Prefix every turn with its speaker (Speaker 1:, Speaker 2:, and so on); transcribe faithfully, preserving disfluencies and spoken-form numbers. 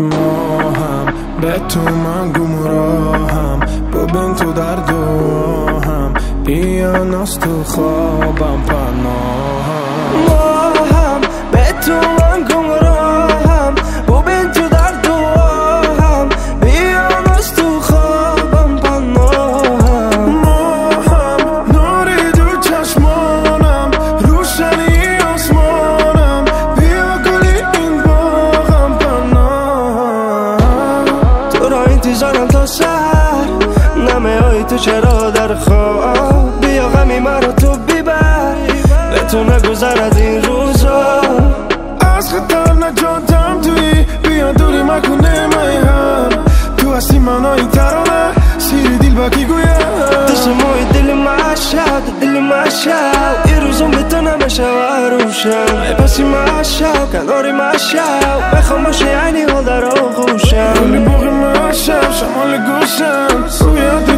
Speaker 1: ما هم به تو من گمراهم، ببین تو در دو هم بیا ناز تو خوابم پناهم.
Speaker 2: ما هم به تو من گمراهم، ببین تو در دو هم بیا ناز تو خوابم پناهم.
Speaker 1: ما هم نوری دو چشمانم، روشنی آسمانم، بیا گلی این باغم پناهم.
Speaker 2: تو را انتظارم تا سر، نمه های تو چرا در خواب، بیا غمی مرا تو بیبر، به تو نگذرد این روزا.
Speaker 1: از خطر نجاتم توی، بیا دوری مکنه مای هم، تو هستی منای ترانه، سیری دل باکی گویم.
Speaker 2: تسموی دل معشق دل معشق، این روزم به تو نمیشه و روشم، ای پسی معشق کناری معشق، بخوام باشه یعنی حال در آغوشم.
Speaker 1: کلی بوغی معشق شمال گوشم، روی